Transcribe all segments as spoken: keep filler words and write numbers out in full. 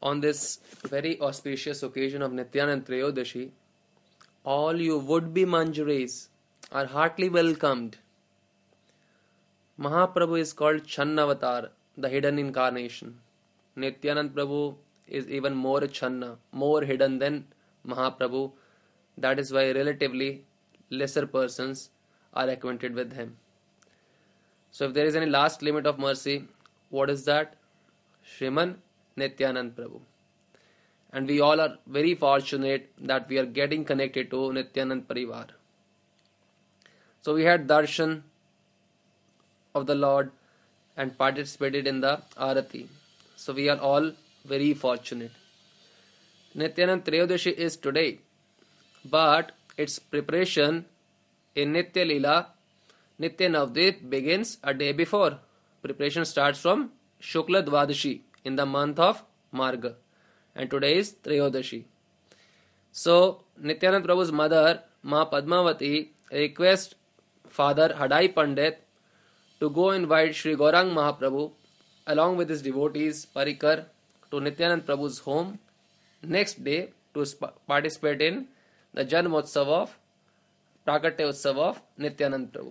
On this very auspicious occasion of Nityanand Trayodashi, all you would-be Manjaris are heartily welcomed. Mahaprabhu is called Channavatar, the hidden incarnation. Nityanand Prabhu is even more Channa, more hidden than Mahaprabhu. That is why relatively lesser persons are acquainted with him. So if there is any last limit of mercy, what is that? Shriman Nityanand Prabhu. And we all are very fortunate that we are getting connected to Nityanand Parivar. So we had darshan of the Lord and participated in the Arati. So we are all very fortunate. Nityanand Trayodashi is today, but its preparation in Nitya Leela, Nitya Navadvip begins a day before. Preparation starts from Shukla Dvadashi in the month of Marga, and today is Trayodashi. So Nityanand Prabhu's mother, Ma Padmavati, requests Father Hadai Pandit to go invite Sri Gaurang Mahaprabhu along with his devotees Parikar to Nityanand Prabhu's home next day to sp- participate in the Janmotsav of Prakatya Utsav of Nityanand Prabhu.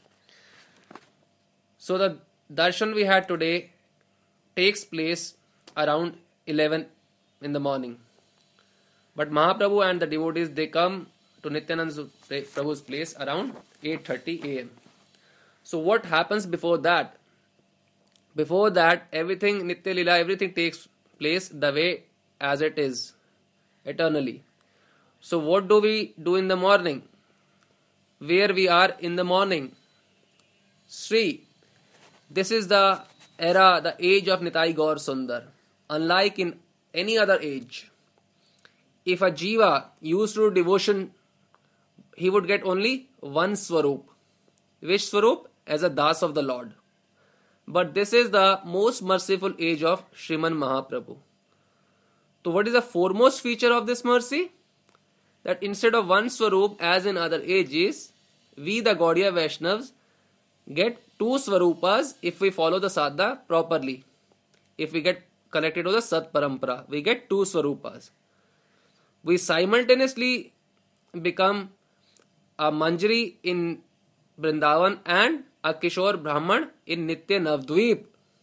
So the darshan we had today takes place around eleven in the morning. But Mahaprabhu and the devotees, they come to Nityanand Prabhu's place around eight thirty a.m. So what happens before that? Before that, everything, Nitya Leela, everything takes place the way as it is, eternally. So what do we do in the morning? Where we are in the morning? Sri. This is the era, the age of Nitai Gaur Sundar. Unlike in any other age, if a jiva used to do devotion, he would get only one swarup. Which swarup? As a das of the Lord. But this is the most merciful age of Shriman Mahaprabhu. So what is the foremost feature of this mercy? That instead of one swarup as in other ages, we the Gaudiya Vaishnavas get two swarupas if we follow the sadhana properly. If we get connected to the Sat Parampara, we get two swarupas. We simultaneously become a Manjari in Vrindavan and a Kishore Brahman in Nitya Navadvip.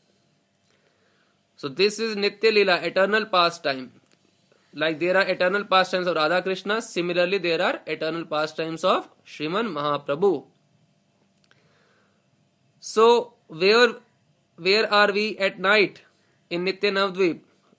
So this is Nitya Leela, eternal pastime. Like there are eternal pastimes of Radha Krishna, similarly there are eternal pastimes of Shriman Mahaprabhu. So where where are we at night in Nitya Navadvip?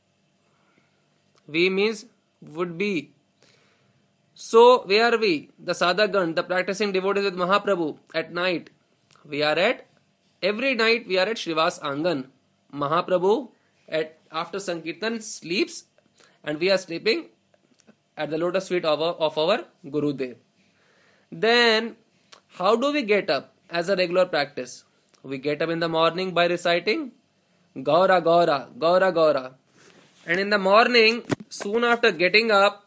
We means would be. So where are we? The Sadhagan, the practicing devotees with Mahaprabhu at night. We are at, every night we are at Srivas Angan. Mahaprabhu at after Sankirtan sleeps and we are sleeping at the lotus feet of our, of our Gurudev. Then how do we get up as a regular practice? We get up in the morning by reciting Gaura Gaura, Gaura Gaura. And in the morning, soon after getting up,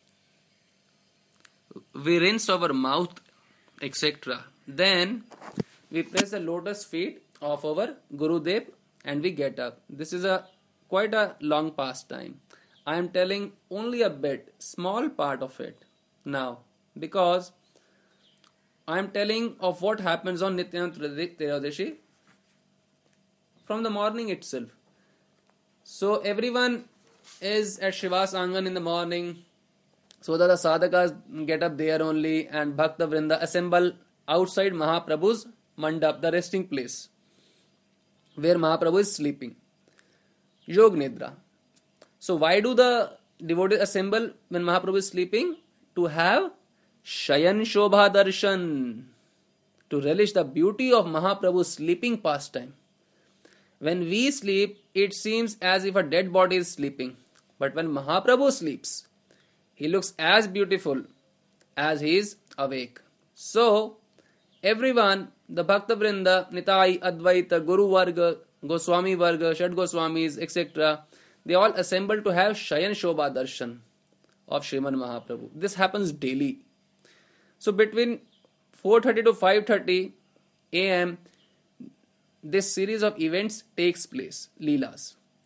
we rinse our mouth, et cetera. Then we press the lotus feet of our Gurudev and we get up. This is a quite a long pastime. I am telling only a bit, small part of it now, because I am telling of what happens on Nityanand Trayodashi from the morning itself. So everyone is at Srivas Angan in the morning, so that the sadhakas get up there only and Bhakta Vrinda assemble outside Mahaprabhu's mandap, the resting place, where Mahaprabhu is sleeping. Yog Nidra. So why do the devotees assemble when Mahaprabhu is sleeping? To have Shayan Shobha Darshan, to relish the beauty of Mahaprabhu's sleeping pastime. When we sleep, it seems as if a dead body is sleeping. But when Mahaprabhu sleeps, he looks as beautiful as he is awake. So, everyone, the Bhakta Vrinda, Nitai, Advaita, Guru Varga, Goswami Varga, Shad Goswamis, et cetera, they all assemble to have Shayan Shobha Darshan of Shriman Mahaprabhu. This happens daily. So between four thirty to five thirty a m, this series of events takes place, Leelas.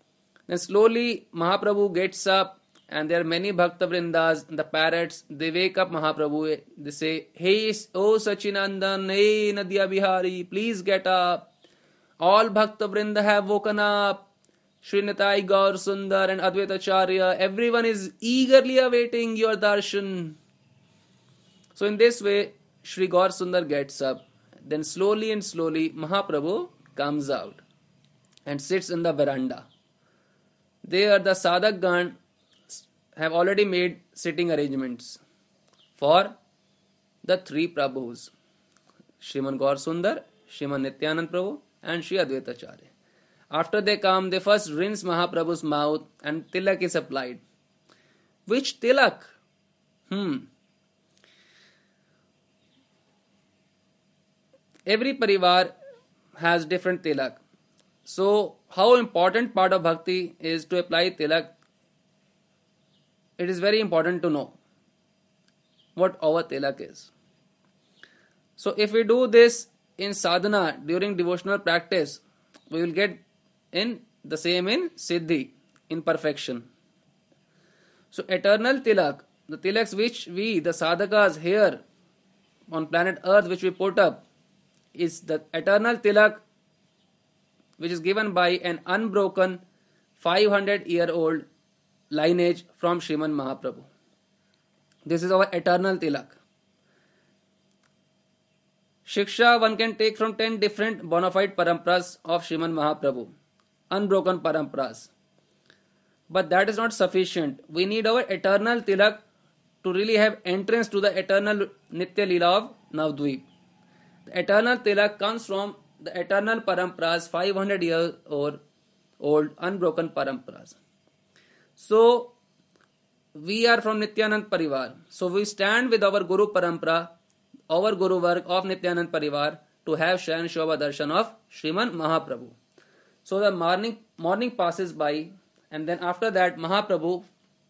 Then slowly Mahaprabhu gets up, and there are many Bhakta Vrindas, the parrots, they wake up Mahaprabhu. They say, "Hey, oh Sachinandan, hey Nadia Bihari, please get up. All Bhakta Vrinda have woken up. Srinitai Gaur Sundar and Advaita Acharya, everyone is eagerly awaiting your darshan." So in this way, Sri Gaur Sundar gets up. Then slowly and slowly Mahaprabhu comes out and sits in the veranda. There the Sadhakgan have already made sitting arrangements for the three Prabhus, Shriman Gaur Sundar, Shriman Nityanand Prabhu and Sri Advaita Acharya. After they come, they first rinse Mahaprabhu's mouth and tilak is applied. Which tilak? Hmm. Every parivar has different tilak. So, how important part of bhakti is to apply tilak? It is very important to know what our tilak is. So, if we do this in sadhana during devotional practice, we will get in the same in siddhi, in perfection. So, eternal tilak, the tilaks which we, the sadhakas here on planet Earth, which we put up, is the eternal tilak which is given by an unbroken five hundred year old lineage from Sriman Mahaprabhu. This is our eternal tilak. Shiksha one can take from ten different bona fide paramparas of Sriman Mahaprabhu, unbroken paramparas. But that is not sufficient. We need our eternal tilak to really have entrance to the eternal Nitya Leela of Navdvip. The eternal tilak comes from the eternal paramparas, five hundred years old, old unbroken paramparas. So, we are from Nityanand Parivar. So, we stand with our Guru Parampara, our Guru work of Nityanand Parivar to have Shayan Shobha Darshan of Sriman Mahaprabhu. So, the morning, morning passes by, and then after that, Mahaprabhu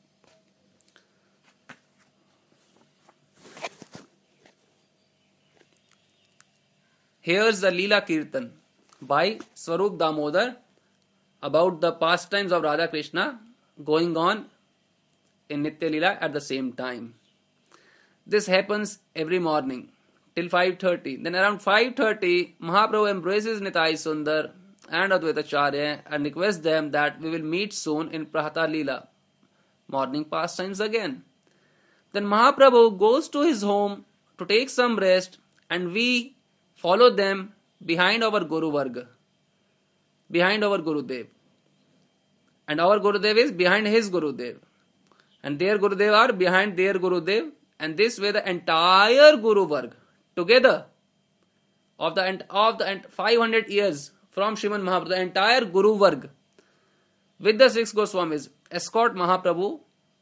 hears the Leela Kirtan by Swarup Damodar about the pastimes of Radha Krishna going on in Nitya Leela at the same time. This happens every morning till five thirty. Then around five thirty, Mahaprabhu embraces Nitai Sundar and Advaita Acharya and requests them that we will meet soon in Prahata Leela, morning pastimes again. Then Mahaprabhu goes to his home to take some rest, and we follow them behind our Guru Varga, behind our Gurudev. And our Gurudev is behind his Gurudev. And their Gurudev are behind their Gurudev. And this way the entire Guru Varga together of the of the five hundred years from Sriman Mahaprabhu, the entire Guru Varga with the six Goswamis escort Mahaprabhu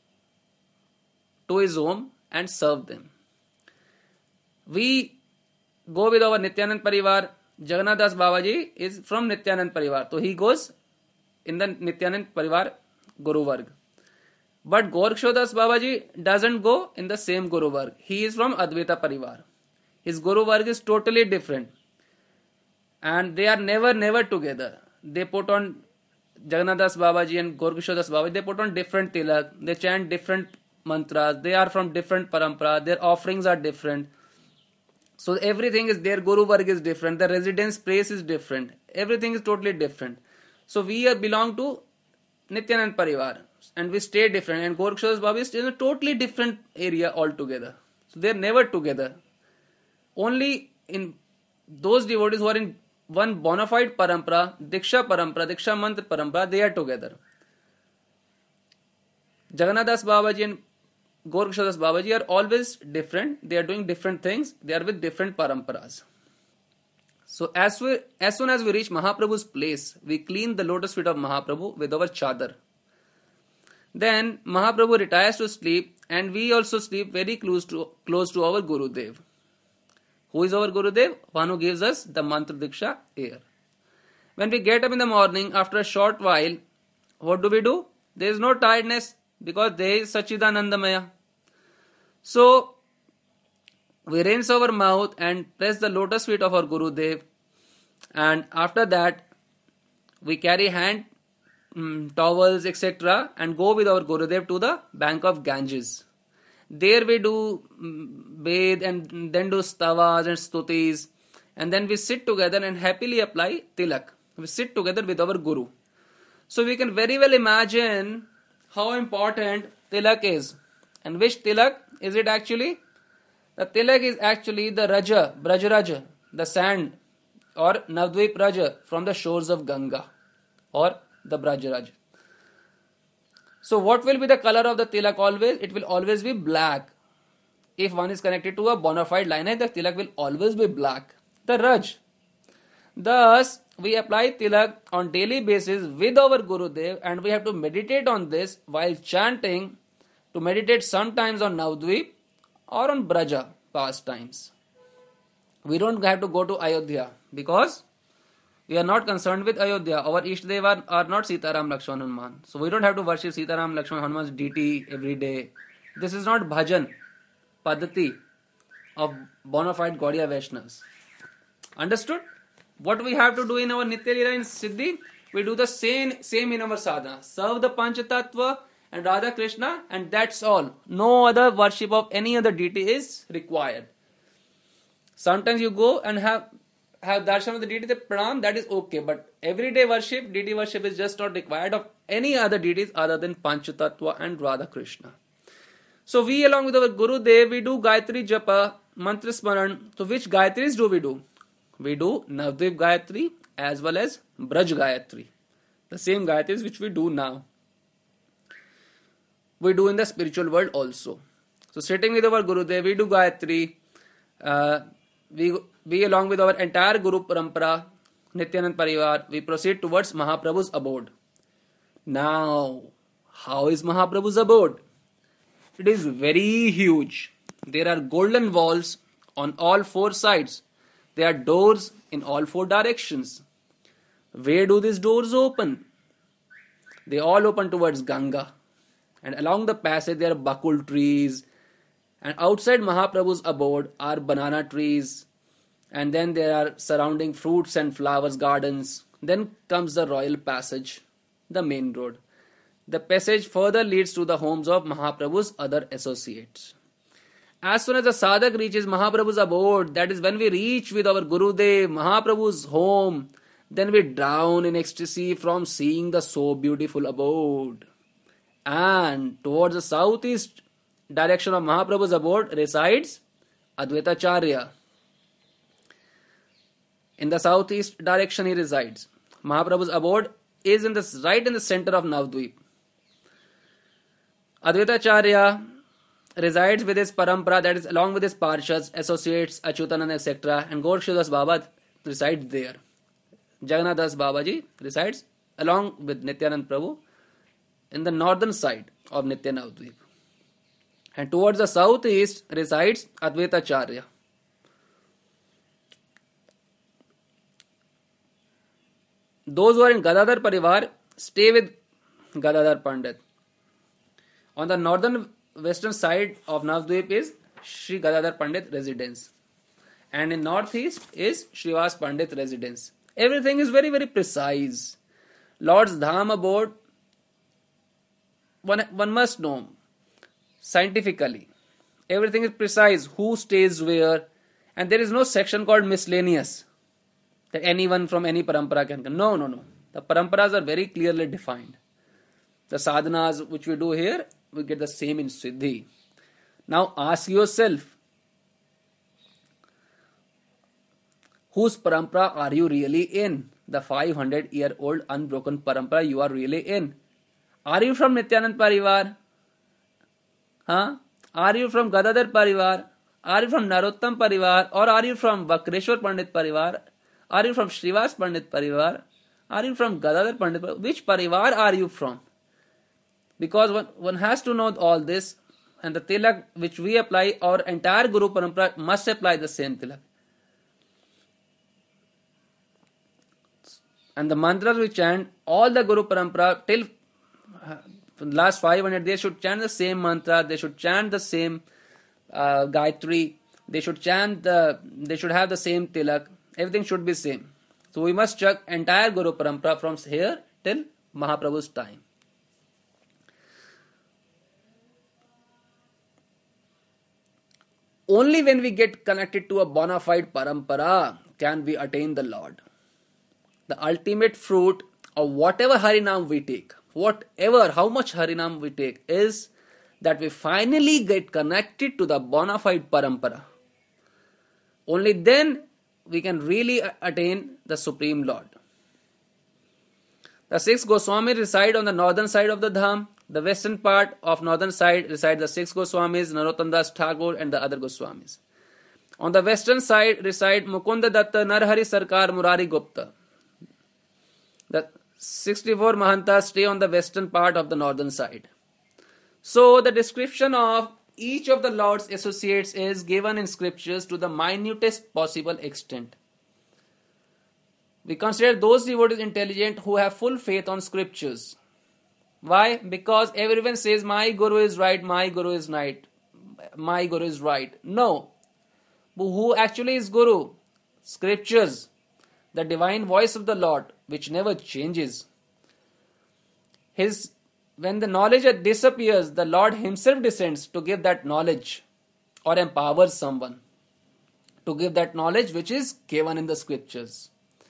to his home and serve them. We go with our Nityanand Parivar. Jagannath Das Babaji is from Nityanand Parivar, so he goes in the Nityanand Parivar Guru Varg. But Goraksha Das Babaji doesn't go in the same Guru Varg. He is from Advaita Parivar. His Guru Varg is totally different. And they are never, never together. They put on Jagannath Das Babaji and Goraksha Das Babaji, they put on different tilak. They chant different mantras. They are from different parampara. Their offerings are different. So everything is, their Guru Varg is different. The residence place is different. Everything is totally different. So we are belong to Nityanand Parivar. And we stay different. And Goraksha Das Babaji is in a totally different area altogether. So they are never together. Only in those devotees who are in one bona fide parampara, Diksha parampara, Diksha mantra parampara, they are together. Jagannath Das Babaji and Goraksha Das Babaji are always different. They are doing different things. They are with different paramparas. So as we, as soon as we reach Mahaprabhu's place, we clean the lotus feet of Mahaprabhu with our chadar. Then Mahaprabhu retires to sleep, and we also sleep very close to close to our Gurudev. Who is our Gurudev? One who gives us the mantra diksha here. When we get up in the morning, after a short while, what do we do? There is no tiredness because there is Sachidanandamaya. So, we rinse our mouth and press the lotus feet of our Gurudev, and after that, we carry hand um, towels, et cetera, and go with our Gurudev to the bank of Ganges. There we do um, bathe and then do stavas and stutis, and then we sit together and happily apply tilak. We sit together with our Guru. So we can very well imagine how important tilak is. And which tilak is it actually? The tilak is actually the Raja, Braj Raja, the sand or Navdvip Raja from the shores of Ganga or the Braj Raja. So what will be the color of the tilak always? It will always be black. If one is connected to a bona fide line, the tilak will always be black. The Raj. Thus, we apply tilak on daily basis with our Gurudev, and we have to meditate on this while chanting, to meditate sometimes on Navdvip or on Braja pastimes. We don't have to go to Ayodhya because we are not concerned with Ayodhya. Our Ishtadev are, are not Sita Ram Lakshman Hanuman. So we don't have to worship Sita Ram Lakshman Hanuman's deity every day. This is not bhajan, padati of bona fide Gaudiya Vaishnavas. Understood? What we have to do in our Nitya Leela in Siddhi? We do the same, same in our sadhana. Serve the Panch Tattva and Radha Krishna, and that's all. No other worship of any other deity is required. Sometimes you go and have have darshan of the deity, the pranam, that is okay. But everyday worship, deity worship is just not required of any other deities other than Panch Tattva and Radha Krishna. So we, along with our Guru Dev, we do Gayatri Japa, Mantra Smaran. So which Gayatris do we do? We do Navdvip Gayatri as well as Braj Gayatri. The same Gayatris which we do now. We do in the spiritual world also. So sitting with our Gurudev, we do Gayatri. Uh, we, we along with our entire Guru Parampara, Nityanand Parivar, we proceed towards Mahaprabhu's abode. Now, how is Mahaprabhu's abode? It is very huge. There are golden walls on all four sides. There are doors in all four directions. Where do these doors open? They all open towards Ganga. And along the passage there are bakul trees. And outside Mahaprabhu's abode are banana trees. And then there are surrounding fruits and flowers gardens. Then comes the royal passage, the main road. The passage further leads to the homes of Mahaprabhu's other associates. As soon as the sadhak reaches Mahaprabhu's abode, that is when we reach with our Gurudev, Mahaprabhu's home, then we drown in ecstasy from seeing the so beautiful abode. And towards the southeast direction of Mahaprabhu's abode resides Advaitacharya. In the southeast direction he resides. Mahaprabhu's abode is in the right in the center of Navdvip. Advaitacharya resides with his parampara, that is along with his parshads, associates, Achyutananda, et cetera. And Gorakshadas Baba resides there. Jagannath Das Babaji resides along with Nityanand Prabhu in the northern side of Nitya Navdvip. And towards the southeast resides Advaitacharya. Those who are in Gadadhar Parivar stay with Gadadhar Pandit. On the northern western side of Navdvip is Sri Gadadhar Pandit residence. And in northeast is Srivas Pandit residence. Everything is very very precise. Lord's Dham abode, one, one must know scientifically. Everything is precise. Who stays where. And there is no section called miscellaneous, that anyone from any parampara can come. No, no, no. The paramparas are very clearly defined. The sadhanas which we do here, we get the same in Siddhi. Now ask yourself, whose parampara are you really in? The five hundred year old unbroken parampara you are really in. Are you from Nityanand Parivar? Huh? Are you from Gadadhar Parivar? Are you from Narottam Parivar? Or are you from Vakreshwar Pandit Parivar? Are you from Srivas Pandit Parivar? Are you from Gadadhar Pandit Parivar? Which Parivar are you from? Because one, one has to know all this, and the tilak which we apply, our entire Guru Parampara must apply the same tilak. And the mantras we chant, all the Guru Parampara till uh, last five hundred, they should chant the same mantra, they should chant the same uh, Gayatri, they should chant the, they should have the same tilak, everything should be same. So we must check entire Guru Parampara from here till Mahaprabhu's time. Only when we get connected to a bona fide parampara can we attain the Lord. The ultimate fruit of whatever Harinam we take, whatever, how much Harinam we take, is that we finally get connected to the bona fide parampara. Only then we can really attain the Supreme Lord. The six Goswamis reside on the northern side of the Dham. The western part of northern side reside the six Goswamis, Narottam Das Thakur and the other Goswamis. On the western side reside Mukunda Datta, Narhari Sarkar, Murari Gupta. The sixty-four Mahantas stay on the western part of the northern side. So the description of each of the Lord's associates is given in scriptures to the minutest possible extent. We consider those devotees intelligent who have full faith on scriptures. Why? Because everyone says, my Guru is right, my Guru is right, my Guru is right. No. But who actually is Guru? Scriptures, the divine voice of the Lord, which never changes. His, when the knowledge disappears, the Lord himself descends to give that knowledge or empowers someone to give that knowledge which is given in the scriptures.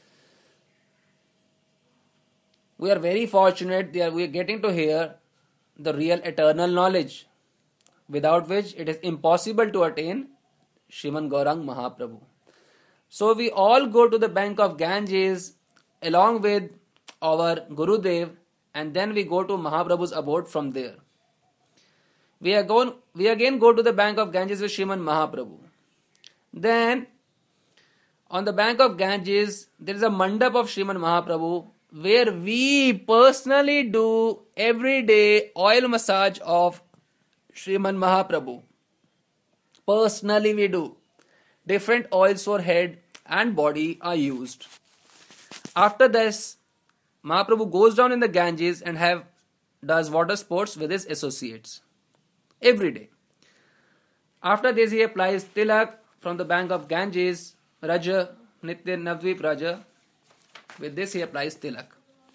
We are very fortunate that we are getting to hear the real eternal knowledge, without which it is impossible to attain Sriman Gaurang Mahaprabhu. So we all go to the bank of Ganges along with our Gurudev, and then we go to Mahaprabhu's abode from there. We are going, we again go to the bank of Ganges with Sriman Mahaprabhu. Then on the bank of Ganges there is a mandap of Sriman Mahaprabhu, where we personally do every day oil massage of Sriman Mahaprabhu. Personally we do. Different oils for head and body are used. After this, Mahaprabhu goes down in the Ganges and have does water sports with his associates. Every day. After this he applies tilak from the bank of Ganges, Raja, Nitya Navdvip Raja. With this he applies tilak.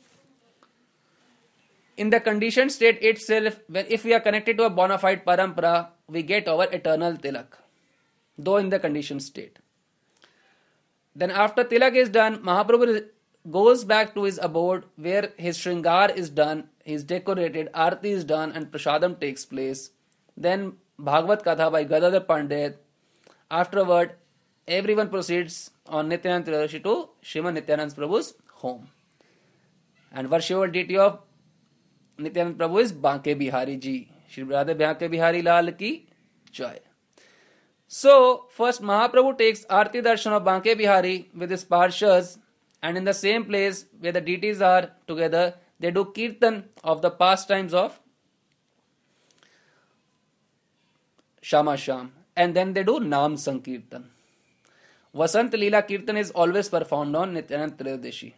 In the conditioned state itself, when if we are connected to a bona fide parampara, we get our eternal tilak, though in the conditioned state. Then after tilak is done, Mahaprabhu goes back to his abode where his shringar is done, he is decorated, arati is done and prasadam takes place. Then Bhagavad Katha by Gadadhar Pandit. Afterward, everyone proceeds on Nityananda Triyodashi to Sriman Nityananda Prabhu's home. And worshipful deity of Nityananda Prabhu is Banke Bihari Ji. Shri Radha Banke Bihari Lal ki Jai. So, first Mahaprabhu takes Arti Darshan of Banke Bihari with his Parshas, and in the same place where the deities are together, they do Kirtan of the pastimes of Shama Sham. And then they do Nam Sankirtan. Vasant Leela Kirtan is always performed on Nityananda Triyodashi.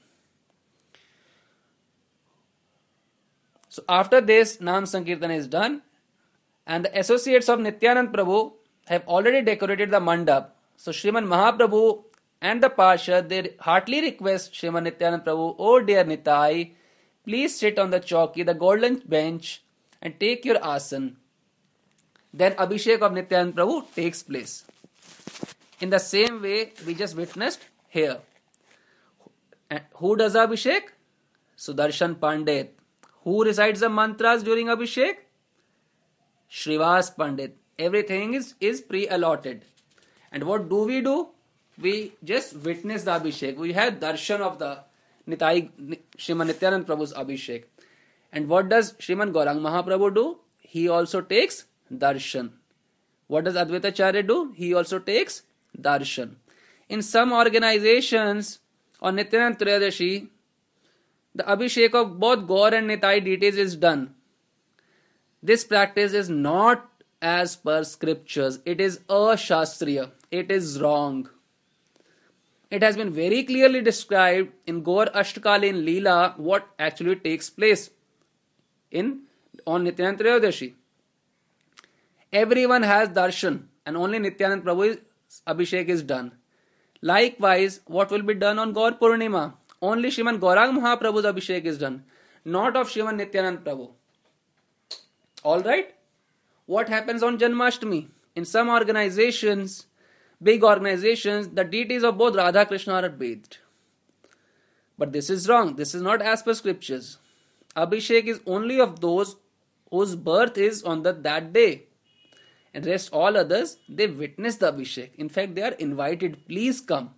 So after this, Nam Sankirtan is done, and the associates of Nityananda Prabhu have already decorated the mandap. So Sriman Mahaprabhu and the Parshad, they heartily request Sriman Nityananda Prabhu, oh dear Nitai, please sit on the chowki, the golden bench, and take your asan. Then Abhishek of Nityananda Prabhu takes place. In the same way, we just witnessed here. And who does Abhishek? Sudarshan Pandit. Who recites the mantras during Abhishek? Shrivas Pandit. Everything is, is pre-allotted. And what do we do? We just witness the Abhishek. We have darshan of the Nitai, Sriman Nityananda Prabhu's Abhishek. And what does Sriman Gaurang Mahaprabhu do? He also takes darshan. What does Advaita Acharya do? He also takes darshan. In some organizations on Nityananda Triyodashi, the Abhishek of both Gaur and Nitai deities is done. This practice is not as per scriptures. It is ashastriya. It is wrong. It has been very clearly described in Gaur Ashtakalin Leela what actually takes place in on Nityananda Triyodashi. Everyone has darshan and only Nityananda Prabhu's Abhishek is done. Likewise, what will be done on Gaur Purnima? Only Sriman Gaurang Mahaprabhu's Abhishek is done. not of Shriman Nityanand Prabhu. Alright? What happens on Janmashtami? In some organizations, big organizations, the deities of both Radha Krishna are bathed. But this is wrong. This is not as per scriptures. Abhishek is only of those whose birth is on the, that day. And rest all others, they witness the Abhishek. In fact, they are invited. Please come.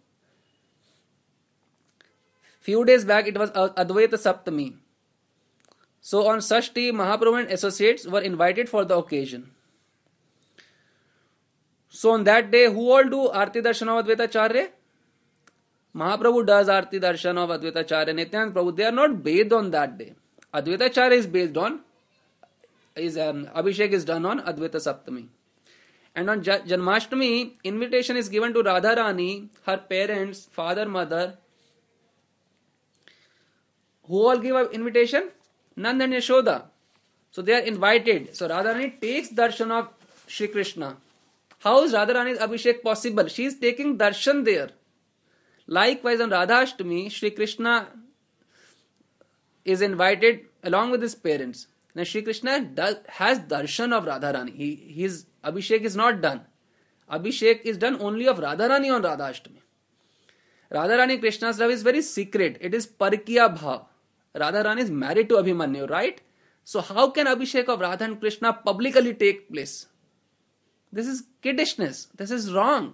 Few days back, it was Advaita Saptami. So on Sashti, Mahaprabhu and associates were invited for the occasion. So on that day, who all do Arti Darshan of Advaita Acharya? Mahaprabhu does Arti Darshan of Advaita Acharya, Nityanand Prabhu. They are not bathed on that day. Advaita Acharya is based on, is um, Abhishek is done on Advaita Saptami. And on Janmashtami, invitation is given to Radharani, her parents, father, mother. Who all give an invitation? Nanda and Yashoda. So they are invited. So Radharani takes darshan of Shri Krishna. How is Radharani's Abhishek possible? She is taking darshan there. Likewise on Radhashtami, Shri Krishna is invited along with his parents. Now Shri Krishna does, has darshan of Radharani. He, his Abhishek is not done. Abhishek is done only of Radharani on Radhashtami. Radharani Krishna's love is very secret. It is Parkiya Bhav. Radharani is married to Abhimanyu, right? So how can Abhishek of Radha and Krishna publicly take place? This is kiddishness. This is wrong.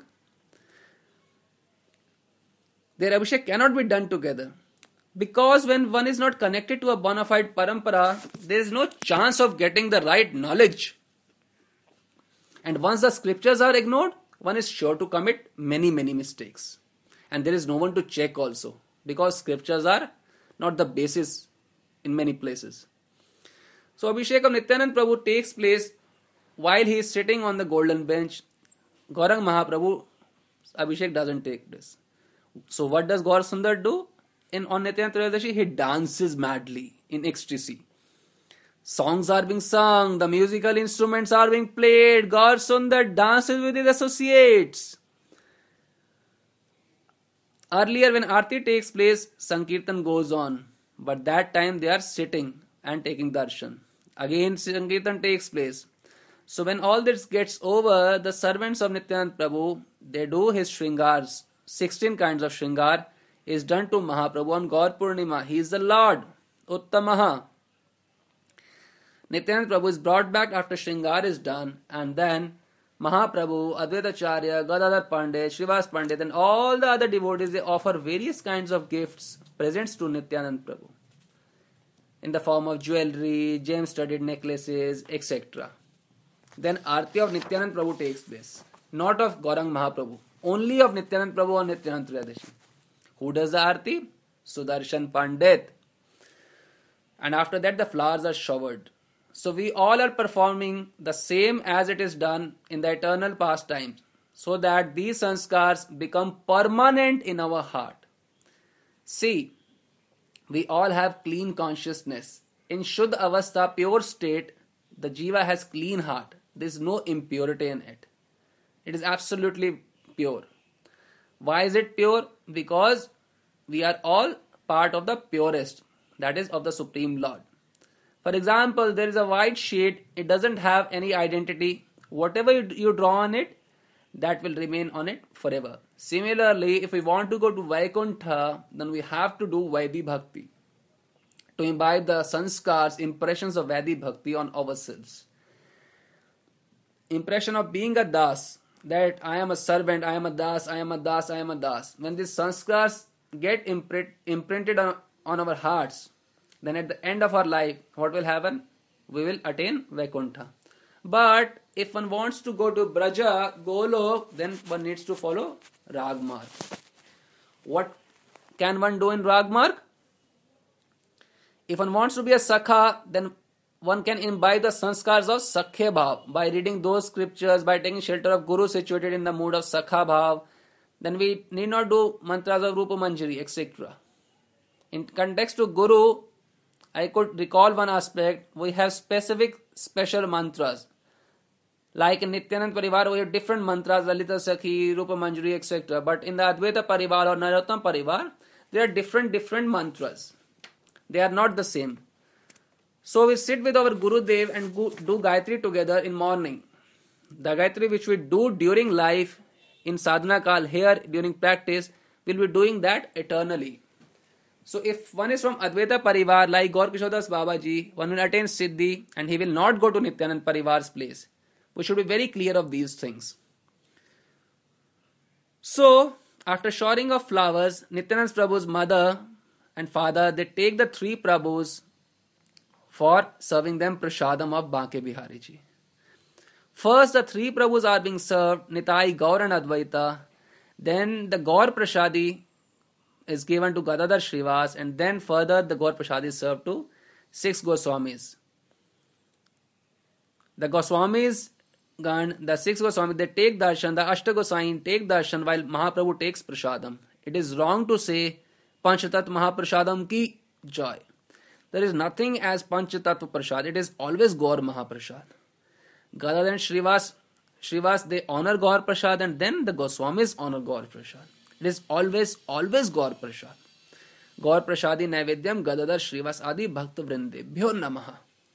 Their Abhishek cannot be done together. Because when one is not connected to a bona fide parampara, there is no chance of getting the right knowledge. And once the scriptures are ignored, one is sure to commit many, many mistakes. And there is no one to check also. Because scriptures are not the basis in many places. So Abhishek of Nityanand Prabhu takes place while he is sitting on the golden bench. Gaurang Mahaprabhu, Abhishek doesn't take this. So what does Gaur Sundar do? In on Nityanand Trayodasi, he dances madly in ecstasy. Songs are being sung, the musical instruments are being played. Gaur Sundar dances with his associates. Earlier when Aarti takes place, Sankirtan goes on. But that time they are sitting and taking darshan. Again Sankirtan takes place. So when all this gets over, the servants of Nityanand Prabhu, they do his shringars. sixteen kinds of shringar is done to Mahaprabhu on Gaur Purnima. He is the Lord, Uttamaha. Nityanand Prabhu is brought back after shringar is done, and then Mahaprabhu, Advaita Acharya, Gadadhar Pandit, Srivas Pandit, and all the other devotees, they offer various kinds of gifts, presents to Nityanand Prabhu in the form of jewelry, gem-studded necklaces, et cetera. Then Aarti of Nityanand Prabhu takes place, not of Gaurang Mahaprabhu, only of Nityanand Prabhu on Nityanand Trayodasi. Who does the Aarti? Sudarshan Pandit. And after that, the flowers are showered. So we all are performing the same as it is done in the eternal pastimes, so that these sanskars become permanent in our heart. See, we all have clean consciousness. In Shuddha Avastha, pure state, the Jiva has clean heart. There is no impurity in it. It is absolutely pure. Why is it pure? Because we are all part of the purest, that is of the Supreme Lord. For example, there is a white sheet, it doesn't have any identity. Whatever you, you draw on it, that will remain on it forever. Similarly, if we want to go to Vaikuntha, then we have to do Vaidhi Bhakti to imbibe the sanskars, impressions of Vaidhi Bhakti on ourselves. Impression of being a das, that I am a servant, I am a das, I am a das, I am a das. When these sanskars get imprint, imprinted on, on our hearts, then at the end of our life, what will happen? We will attain Vaikuntha. But if one wants to go to Braja, Golok, then one needs to follow Ragmarg. What can one do in Ragmarg? If one wants to be a Sakha, then one can imbibe the sanskars of Sakhya Bhav by reading those scriptures, by taking shelter of Guru situated in the mood of Sakha Bhav. Then we need not do mantras of Rupa Manjari, et cetera. In context to Guru, I could recall one aspect. We have specific special mantras. Like in Nityanand Parivar, we have different mantras, Lalita Sakhi, Rupa Manjari, et cetera. But in the Advaita Parivar or Narottam Parivar, there are different, different mantras. They are not the same. So we sit with our Gurudev and go, do Gayatri together in morning. The Gayatri which we do during life in sadhana kal, here during practice, we'll be doing that eternally. So if one is from Advaita Parivar like Gaur Kishodas Babaji, one will attain Siddhi and he will not go to Nityanand Parivar's place. We should be very clear of these things. So after showering of flowers, Nityanand Prabhu's mother and father, they take the three Prabhus for serving them prasadam of Banke Bihari Ji. First, the three Prabhus are being served, Nitai, Gaur and Advaita. Then the Gaur Prasadi is given to Gadadhar Srivas, and then further the Gaur Prasadi is served to six Goswamis. The Goswamis, the six Goswamis, they take darshan, the Ashta Gosain take darshan while Mahaprabhu takes prasadam. It is wrong to say Panchatat Mahaprasadam ki joy. There is nothing as Panchatattva Prasad. It is always Gaur Mahaprasad. Gadadhar and Srivas, Srivas, they honor Gaur Prasad and then the Goswamis honor Gaur Prasad. It is always, always Gaur Prasad. Gaur Prasadi Naivedyam Gadadhar Srivas Adi Bhakta Vrindebhyo Namaha.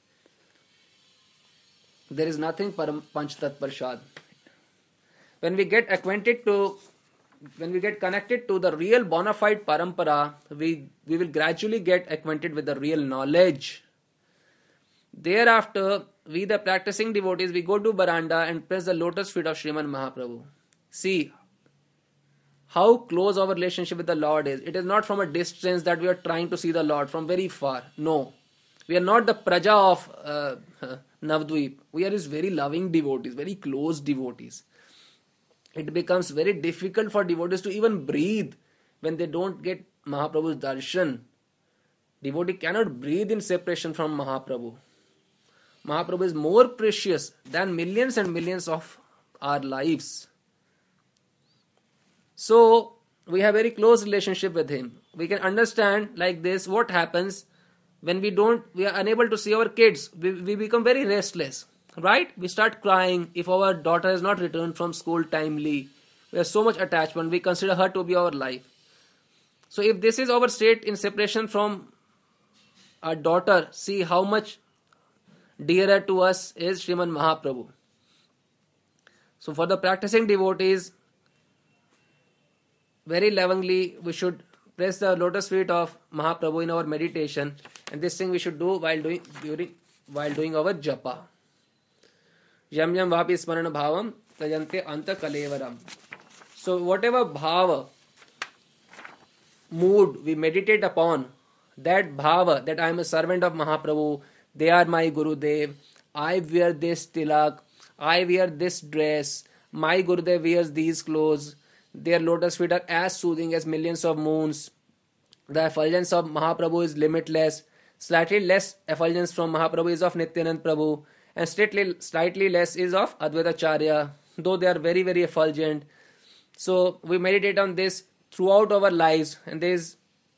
There is nothing Panchatat Prasad. When we get acquainted to, when we get connected to the real bona fide parampara, we, we will gradually get acquainted with the real knowledge. Thereafter, we the practicing devotees, we go to Baranda and press the lotus feet of Sriman Mahaprabhu. See how close our relationship with the Lord is. It is not from a distance that we are trying to see the Lord from very far. No. We are not the Praja of uh, Navdvip. We are His very loving devotees, very close devotees. It becomes very difficult for devotees to even breathe when they don't get Mahaprabhu's darshan. Devotee cannot breathe in separation from Mahaprabhu. Mahaprabhu is more precious than millions and millions of our lives. So, we have very close relationship with Him. We can understand like this what happens when we don't, we are unable to see our kids. We, we become very restless. Right? We start crying if our daughter has not returned from school timely. We have so much attachment. We consider her to be our life. So if this is our state in separation from our daughter, see how much dearer to us is Sriman Mahaprabhu. So for the practicing devotees, very lovingly we should press the lotus feet of Mahaprabhu in our meditation, and this thing we should do while doing during while doing our japa. Yam yam vapi smarana bhavam tajante anta kalevaram. So whatever bhava, mood we meditate upon, that bhava, that I am a servant of Mahaprabhu, they are my Gurudev, I wear this tilak, I wear this dress, my Gurudev wears these clothes, their lotus feet are as soothing as millions of moons, the effulgence of Mahaprabhu is limitless, slightly less effulgence from Mahaprabhu is of Nityanand Prabhu, and slightly, slightly less is of Advaita Acharya, though they are very, very effulgent. So we meditate on this throughout our lives, and there is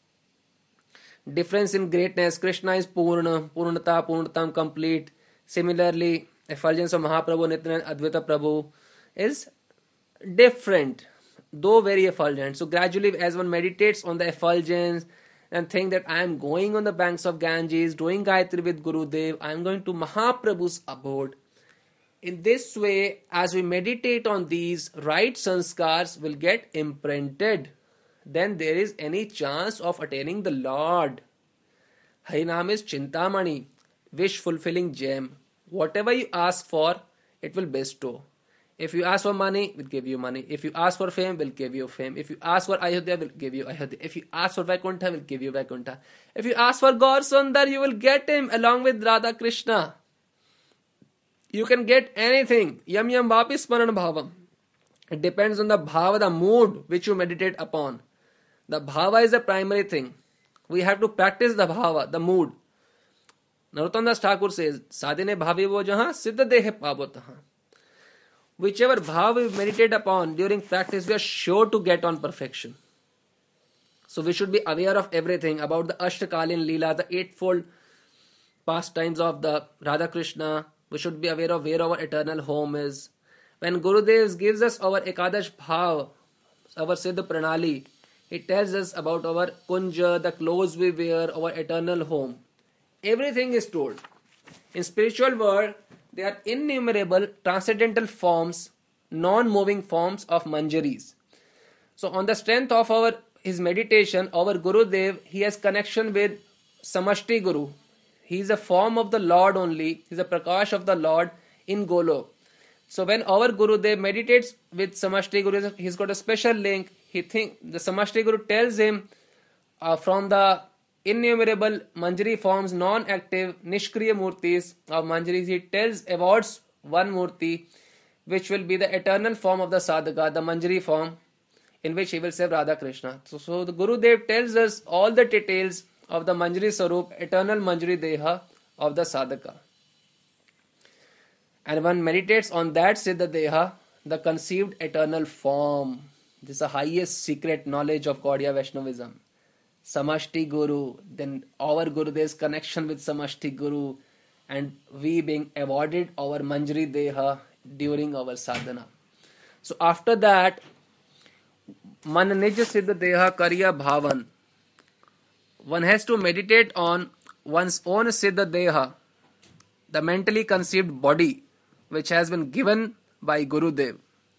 difference in greatness. Krishna is Purna, Purnata, Purnatam, complete. Similarly, effulgence of Mahaprabhu, Nityanand, Advaita Prabhu is different, though very effulgent. So gradually, as one meditates on the effulgence and think that I am going on the banks of Ganges, doing Gayatri with Gurudev, I am going to Mahaprabhu's abode. In this way, as we meditate on these, right sanskars will get imprinted. Then there is any chance of attaining the Lord. Harinam is Chintamani, wish-fulfilling gem. Whatever you ask for, it will bestow. If you ask for money, we'll give you money. If you ask for fame, we'll give you fame. If you ask for Ayodhya, we'll give you Ayodhya. If you ask for Vaikuntha, we'll give you Vaikuntha. If you ask for Gaur Sundar, you will get him along with Radha Krishna. You can get anything. Yam yam vapi smaran bhavam. It depends on the bhava, the mood which you meditate upon. The bhava is the primary thing. We have to practice the bhava, the mood. Narottam Das Thakur says, Sadhine bhavi wo jahan, siddha dehe pavo tahan. Whichever bhava we meditate upon during practice, we are sure to get on perfection. So we should be aware of everything about the Ashtakalin Leela, the eightfold pastimes of the Radha Krishna. We should be aware of where our eternal home is. When Gurudev gives us our Ekadash Bhav, our Siddha Pranali, he tells us about our Kunja, the clothes we wear, our eternal home. everything is told. In spiritual world, there are innumerable transcendental forms, non-moving forms of manjaris. So on the strength of our his meditation, our Gurudev, he has connection with Samashti Guru. He is a form of the Lord only. He is a Prakash of the Lord in Golok. So when our Gurudev meditates with Samashti Guru, he's got a special link. He think the Samashti Guru tells him uh, from the innumerable Manjari forms, non-active, Nishkriya Murtis of Manjaris, he tells, awards one Murti, which will be the eternal form of the Sadhaka, the Manjari form, in which he will serve Radha Krishna. So, so the Gurudev tells us all the details of the Manjari Sarup, eternal Manjari Deha of the Sadhaka. And one meditates on that Siddha Deha, the conceived eternal form. This is the highest secret knowledge of Gaudiya Vaishnavism. Samashti Guru, then our Gurudev's connection with Samashti Guru, and we being awarded our Manjari Deha during our sadhana. So after that, Man Nij Siddha Deha Karya Bhavan. One has to meditate on one's own Siddha Deha, the mentally conceived body, which has been given by Gurudev.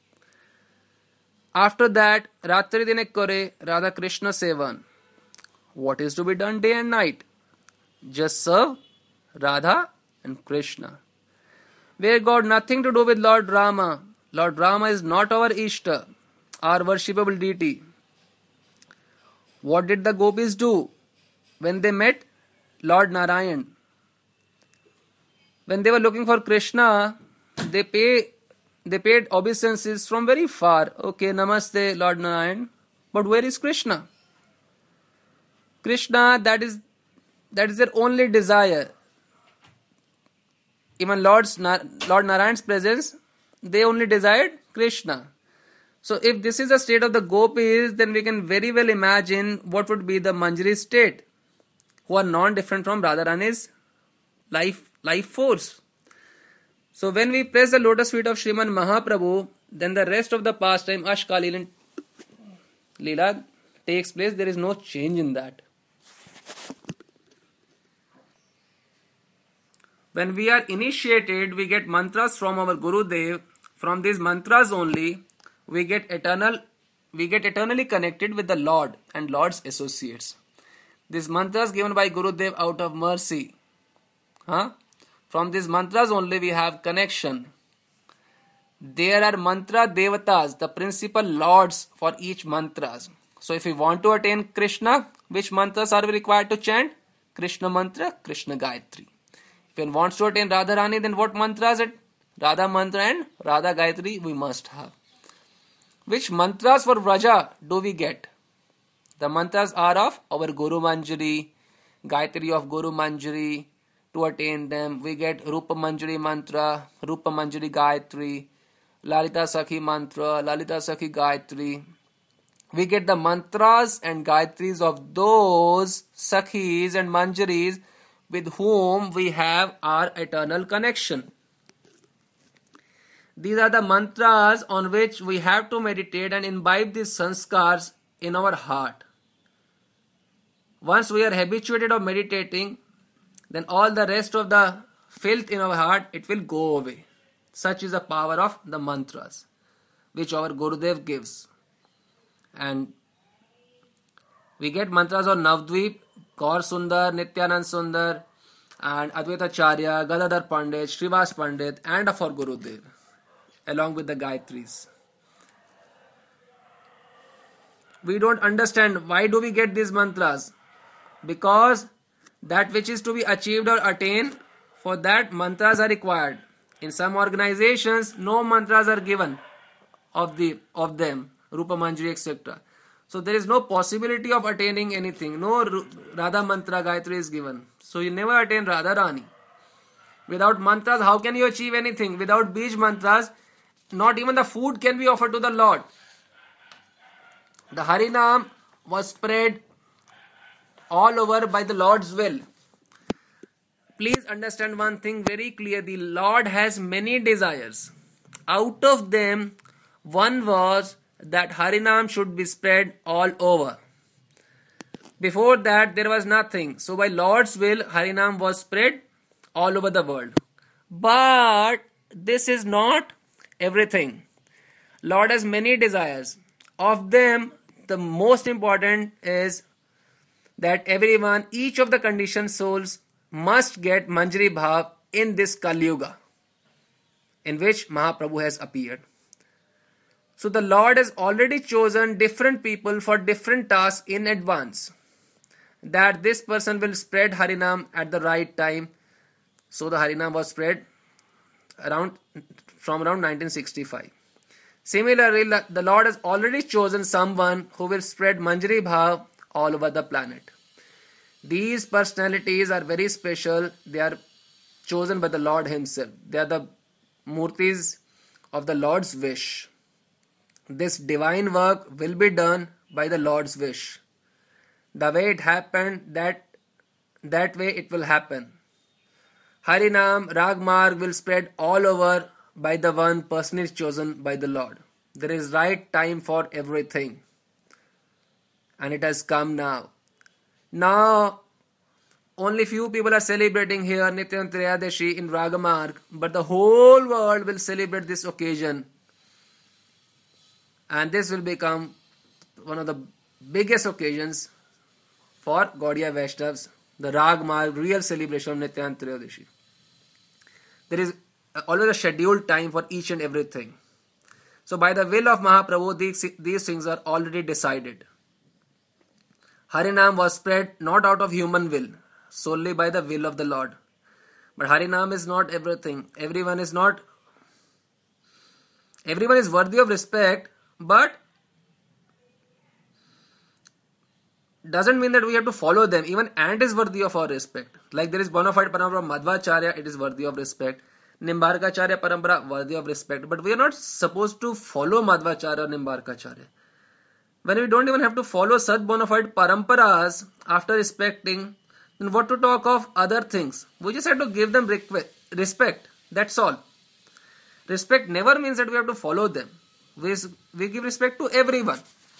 After that, Ratri Dine Kore Radha Krishna Sevan. What is to be done day and night? Just serve Radha and Krishna. We got nothing to do with Lord Rama. Lord Rama is not our Ishta, our worshipable deity. What did the gopis do when they met Lord Narayan? When they were looking for Krishna, they pay they paid obeisances from very far. Okay, namaste, Lord Narayan. But where is Krishna? Krishna, that is that is their only desire. Even Lord's, Lord Narayan's presence, they only desired Krishna. So if this is the state of the gopis, then we can very well imagine what would be the Manjari state, who are non-different from Radharani's life, life force. So when we press the lotus feet of Sriman Mahaprabhu, then the rest of the pastime, Ashkalila Leela, takes place. There is no change in that. When we are initiated, we get mantras from our Gurudev. From these mantras only, we get eternal, we get eternally connected with the Lord and Lord's associates. These mantras given by Gurudev out of mercy. Huh? From these mantras only we have connection. There are mantra devatas, the principal lords for each mantras. So if we want to attain Krishna, which mantras are we required to chant? Krishna mantra, Krishna Gayatri. If one wants to attain Radharani, then what mantras it? Radha mantra and Radha Gayatri we must have. Which mantras for Vraja do we get? The mantras are of our Guru Manjari, Gayatri of Guru Manjari. To attain them, we get Rupa Manjari mantra, Rupa Manjari Gayatri, Lalita Sakhi mantra, Lalita Sakhi Gayatri. We get the mantras and Gayatris of those Sakhis and Manjaris with whom we have our eternal connection. These are the mantras on which we have to meditate and imbibe these sanskars in our heart. Once we are habituated of meditating, then all the rest of the filth in our heart, it will go away. Such is the power of the mantras, which our Gurudev gives. And we get mantras of Navdvip, Gaur Sundar, Nityanand Sundar, and Advaita Acharya, Gadadhar Pandit, Srivas Pandit, and of our Gurudev, along with the Gayatris. We don't understand why do we get these mantras. Because that which is to be achieved or attained, for that mantras are required. In some organizations, no mantras are given of the of them, Rupa Manjari, et cetera. So there is no possibility of attaining anything. No Radha mantra Gayatri is given. So you never attain Radha Rani. Without mantras, how can you achieve anything? Without Bij mantras, not even the food can be offered to the Lord. The Harinam was spread all over by the Lord's will. Please understand one thing very clear. The Lord has many desires. Out of them, one was that Harinam should be spread all over. Before that, there was nothing. So by Lord's will, Harinam was spread all over the world. But this is not everything. Lord has many desires. Of them, the most important is that everyone, each of the conditioned souls must get Manjari Bhav in this Kali Yuga, in which Mahaprabhu has appeared. So the Lord has already chosen different people for different tasks in advance. That this person will spread Harinam at the right time. So the Harinam was spread around from around nineteen sixty-five. Similarly, the Lord has already chosen someone who will spread Manjari Bhav all over the planet. These personalities are very special. They are chosen by the Lord Himself. They are the Murtis of the Lord's wish. This divine work will be done by the Lord's wish. The way it happened, that, that way it will happen. Harinam, Ragmarg will spread all over by the one personally chosen by the Lord. There is right time for everything. And it has come now. Now, only few people are celebrating here Nityan Triyadashi in Ragamarg, but the whole world will celebrate this occasion. And this will become one of the biggest occasions for Gaudiya Vaishnavas, the Ragmarg, real celebration of Nityan Triyadashi. There is always a scheduled time for each and everything. So by the will of Mahaprabhu, these, these things are already decided. Harinam was spread not out of human will, solely by the will of the Lord. But Harinam is not everything. Everyone is not... Everyone is worthy of respect, but doesn't mean that we have to follow them. Even ant is worthy of our respect. Like there is bona fide parampara from Madhvacharya, it is worthy of respect. Nimbarkacharya parampara, worthy of respect. But we are not supposed to follow Madhvacharya or Nimbarkacharya. When we don't even have to follow such bona fide paramparas after respecting, then what to talk of other things? We just have to give them respect. That's all. Respect never means that we have to follow them. We, we give respect to everyone.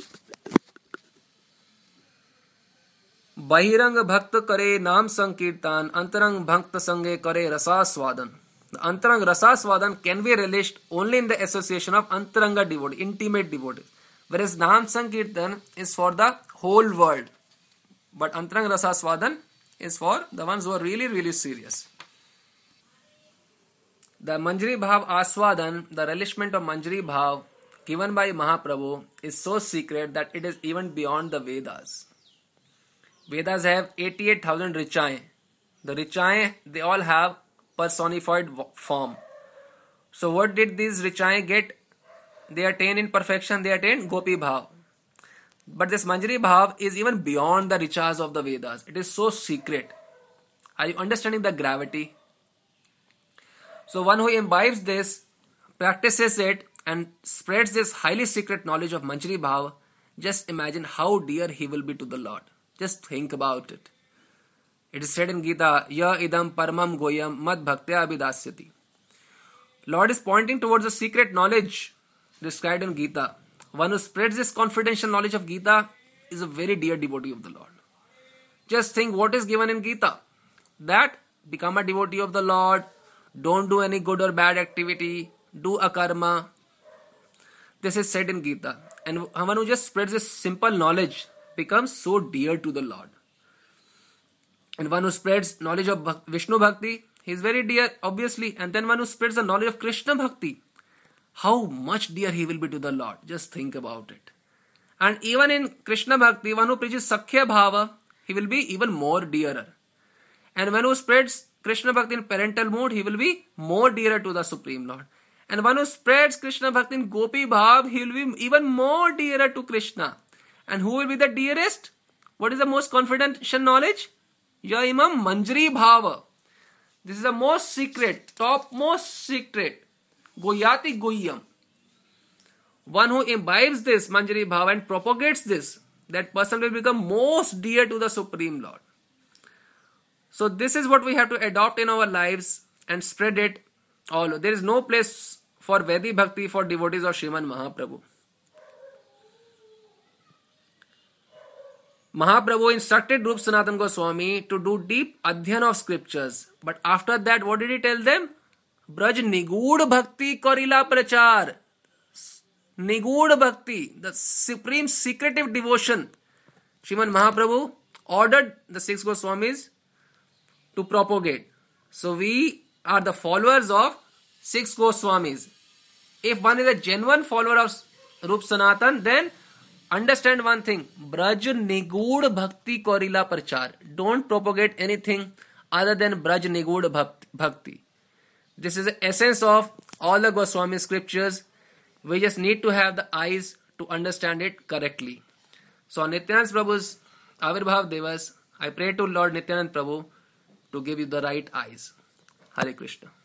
Bahirang bhakta kare naam sankirtan, antarang bhakta sange kare rasa swadan. The antarang rasa swadan can be relished only in the association of antaranga devotee, intimate devotee. Whereas naam sankirtan is for the whole world. But antarang rasa swadan is for the ones who are really, really serious. The Manjari Bhav Aswadan, the relishment of Manjari Bhav given by Mahaprabhu is so secret that it is even beyond the Vedas. Vedas have eighty-eight thousand Richaye. The Richaye, they all have personified form. So what did these Richaye get? They attain in perfection, they attain Gopi Bhav. But this Manjari Bhav is even beyond the Richas of the Vedas. It is so secret. Are you understanding the gravity? So one who imbibes this, practices it, and spreads this highly secret knowledge of Manjari Bhav, just imagine how dear he will be to the Lord. Just think about it. It is said in Gita, Ya idam paramam goyam mad bhaktya abhidasyati. Lord is pointing towards the secret knowledge described in Gita. One who spreads this confidential knowledge of Gita is a very dear devotee of the Lord. Just think what is given in Gita. That become a devotee of the Lord. Don't do any good or bad activity. Do a karma. This is said in Gita. And one who just spreads this simple knowledge becomes so dear to the Lord. And one who spreads knowledge of Vishnu Bhakti, he is very dear, obviously. And then one who spreads the knowledge of Krishna Bhakti, how much dear he will be to the Lord. Just think about it. And even in Krishna Bhakti, one who preaches Sakhya Bhava, he will be even more dearer. And one who spreads Krishna Bhakti in parental mood, he will be more dearer to the Supreme Lord. And one who spreads Krishna Bhakti in Gopi Bhav, he will be even more dearer to Krishna. And who will be the dearest? What is the most confidential knowledge? Ya imam Manjari Bhava. This is the most secret, top most secret. Goyati Goyam. One who imbibes this Manjari Bhava and propagates this, that person will become most dear to the Supreme Lord. So this is what we have to adopt in our lives and spread it all. There is no place for Vedi Bhakti for devotees of Sriman Mahaprabhu. Mahaprabhu instructed Rup Sanatan Goswami to do deep adhyan of scriptures. But after that, what did he tell them? Braj Nigud Bhakti Korila Prachar. Nigud Bhakti, the supreme secretive devotion. Sriman Mahaprabhu ordered the six Goswamis to propagate. So we are the followers of six Goswamis. If one is a genuine follower of Rup Sanatan, then understand one thing. Braj Nigud Bhakti Korila Prachar. Don't propagate anything other than Braj Nigud Bhakti. This is the essence of all the Goswami scriptures. We just need to have the eyes to understand it correctly. So on Nityanand Prabhu's Avirbhav Divas, I pray to Lord Nityanand Prabhu to give you the right eyes. Hare Krishna.